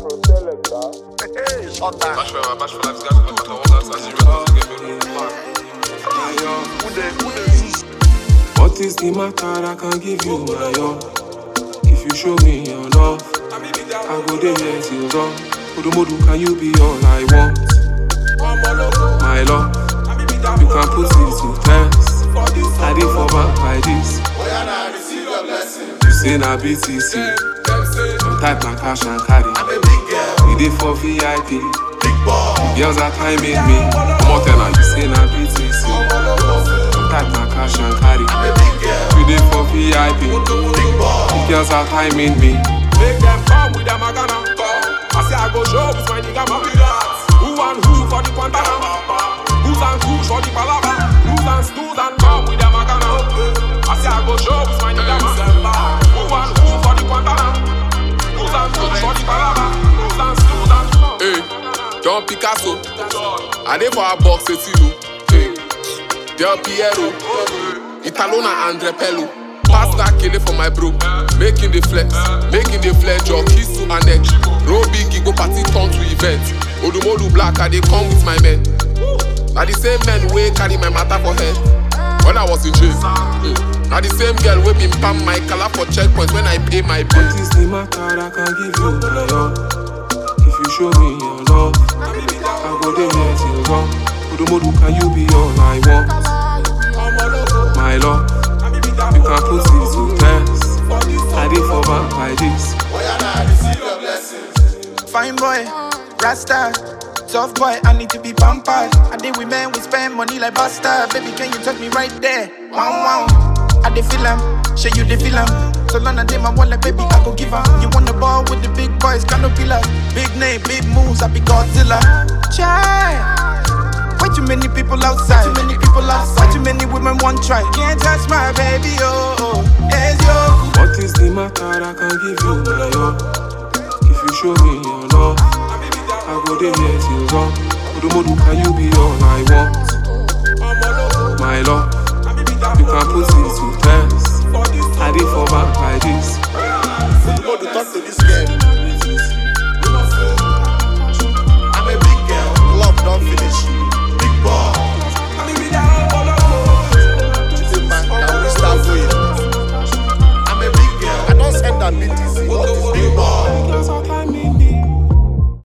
What is the matter? I can give you my all. If you show me your love, I go there till dawn. Odumodu, can you be all I want? My love, you can put it to test. I did for back by this. You say na BTC, don't type my cash and carry. We did for VIP, girls are timing me. More than you say na BTC, don't type my cash and carry. We did for VIP, girls are timing me. Make them come with them agana. I say I go show with my nigga man. Who and who for the Pantana? Who's and who for the Palava? Who's and stools and come with them agana. I say I go show with my nigga man. Who and who for the Pantana? Who's and who for the Palava? Who's and stools and come. Hey, John Picasso. I dey for a box etino. Hey, Del Piero. Italona Andre Pello. Pass that kele for my bro. Making the flex your kiss to an edge. Roll big, go party turn to event. Odumodu black, I dey come with my men. Now the same men wey carry my matter for head when I was in jail. Now the same girl wey been pam my color for checkpoint when I pay my bill. What is the matter? I can give you my all. If you show me your love, I go there till dawn. Odumodu, can you be all I want? My love, you can put it to test. I did for back by this. Fine boy, Rasta, tough boy, I need to be pampered. I did with men, we spend money like bastard. Baby, can you touch me right there? Wow, wow. I dey feel am, show you the feel am. So none of them I want like baby, I go give am. You want the ball with the big boys, canopilla. Big name, big moves, I be Godzilla. Chai. Way too many people outside. Way too many women want try. Can't touch my baby, oh, it's yo. What is the matter? I can give you my all. If you show me your love, I go there till dawn. Odumodu, can you be all I want? My love,